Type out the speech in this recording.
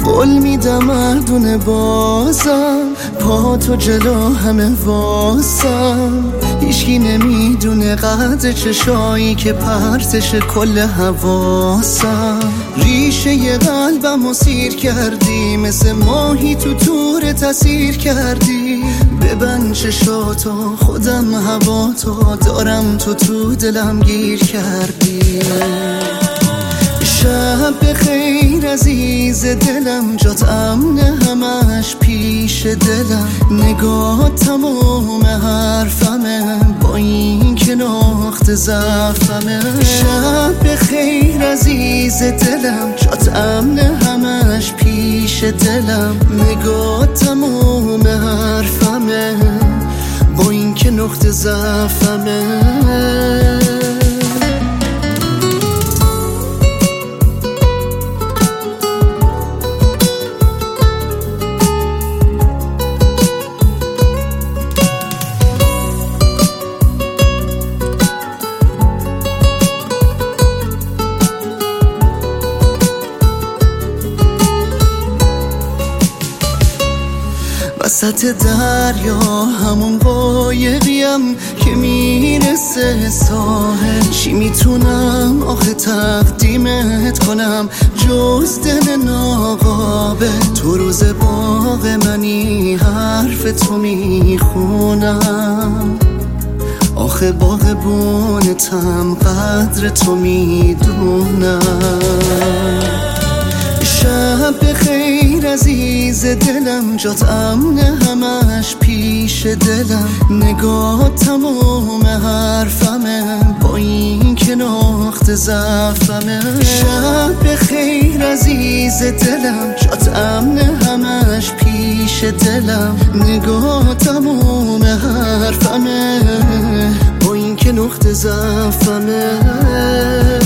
قول میدم مردونه بازم، پا تو جلو همه واسم. هیچکی نمیدونه قدر چشایی که پرتش کل حواسم. ریشه ی قلبمو سیر کردی، مثل ماهی تو تور تسیر کردی. ببند چشاتو، خودم هواتو دارم، تو دلم گیر کردی. شب بخیر عزیز دلم، جات امن همش پیش دلم. نگاه تمام حرفمه، با این که نقطه ضعفمه. شب بخیر عزیز دلم، جات امن همش پیش دلم. نگاه تمام حرفمه، با این که نقطه ضعفمه. وسط دریا همون قایقیم که میرسه ساحل. چی میتونم آخه تقدیمت کنم جز دل ناقابل؟ تو روز باغ منی، حرف تو میخونم. آخه باغبونتم، قدر تو میدونم. شب بخیر عزیز دلم، جات امن همش پیش دلم. نگاه تمام حرفمه، با این که نقطه ضعفمه. شب بخیر عزیز دلم، جات امن همش پیش دلم. نگاه تمام حرفمه، با این که نقطه ضعفمه.